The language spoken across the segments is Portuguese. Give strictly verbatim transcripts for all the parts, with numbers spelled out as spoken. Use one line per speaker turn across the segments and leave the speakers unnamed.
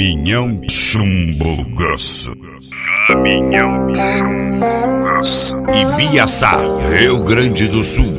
Caminhão Chumbo Grosso. Caminhão Chumbo Grosso. Ibiaçá, Rio Grande do Sul.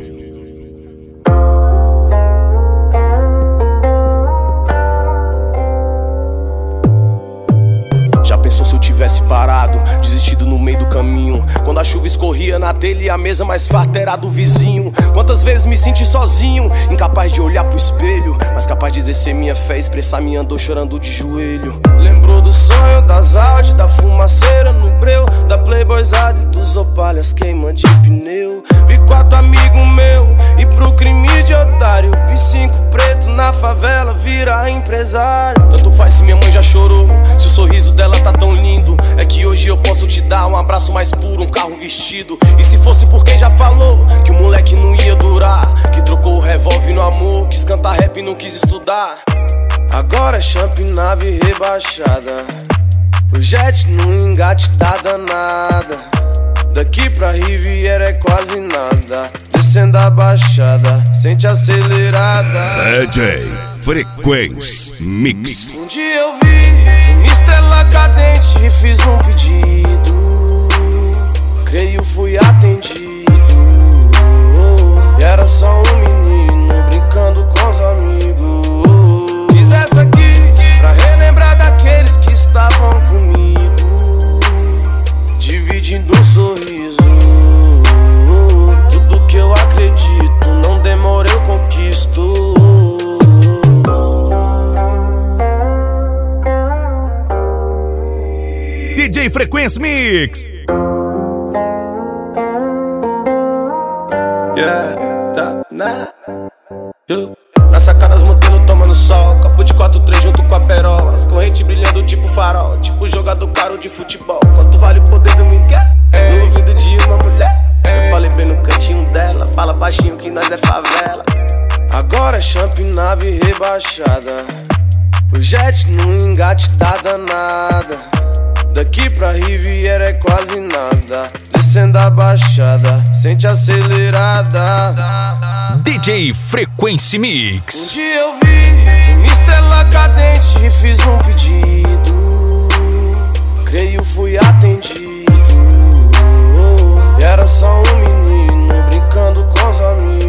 Já pensou se eu tivesse parado, desistido no meio do caminho? Quando a chuva escorria na telha e a mesa mais farta era do vizinho. Quantas vezes me senti sozinho, incapaz de olhar pro espelho, mas capaz de exercer minha fé, expressar minha dor chorando de joelho. Lembrou do sonho, das Audi, da fumaceira no breu, da playboyzada e dos opalhas queima de pneu. Vi quatro amigos meus e pro crime de otário, vi cinco preto na favela virar empresário. Tanto faz se minha mãe já chorou, se o sorriso dela tá tão lindo. É que hoje eu posso te dar um abraço mais puro, um carro vestido. E se fosse por quem já falou que o moleque não ia durar, que trocou o revólver no amor, quis cantar rap e não quis estudar. Agora é champ nave rebaixada, o jet no engate tá danada. Daqui pra Riviera é quase nada, descendo a baixada, sente acelerada.
D J Frequência Mix.
Um dia eu vi uma estrela cadente e fiz um pedido, creio fui atendido. E era só um menino brincando com os amigos. Fiz essa aqui pra relembrar daqueles que estavam comigo, dividindo um sorriso. Tudo que eu acredito, não demora eu conquisto.
D J Frequência Mix.
Yeah, tá, né? Eu. Na sacada as modelos tomando sol, copo de quatro três junto com a perola, as correntes brilhando tipo farol, tipo jogador caro de futebol. Quanto vale o poder do Miguel? No ouvido de uma mulher. Eu falei bem no cantinho dela, fala baixinho que nós é favela. Agora é champ nave rebaixada, o jet no engate tá danada. Daqui pra Riviera é quase nada, descendo a baixada, sente acelerada.
D J Frequência Mix.
Um dia eu vi uma estrela cadente e fiz um pedido, creio fui atendido. E era só um menino brincando com os amigos.